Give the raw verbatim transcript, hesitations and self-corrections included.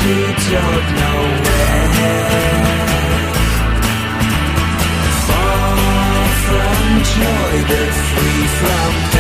you don't know where. Far from joy, but free from